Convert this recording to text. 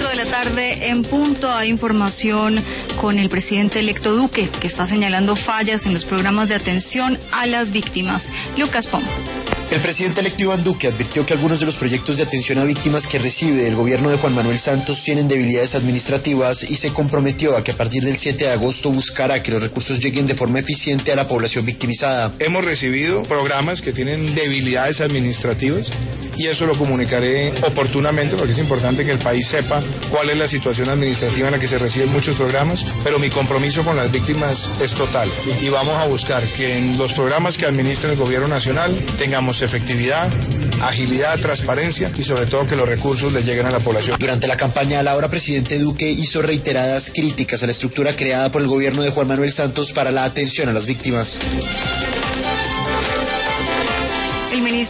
4 de la tarde en punto hay información con el presidente electo Duque, que está señalando fallas en los programas de atención a las víctimas. Lucas Pombo. El presidente electo Iván Duque advirtió que algunos de los proyectos de atención a víctimas que recibe del gobierno de Juan Manuel Santos tienen debilidades administrativas y se comprometió a que a partir del 7 de agosto buscará que los recursos lleguen de forma eficiente a la población victimizada. Hemos recibido programas que tienen debilidades administrativas y eso lo comunicaré oportunamente porque es importante que el país sepa cuál es la situación administrativa en la que se reciben muchos programas, pero mi compromiso con las víctimas es total y vamos a buscar que en los programas que administra el gobierno nacional tengamos efectividad, agilidad, transparencia y sobre todo que los recursos le lleguen a la población. Durante la campaña, el ahora presidente Duque hizo reiteradas críticas a la estructura creada por el gobierno de Juan Manuel Santos para la atención a las víctimas.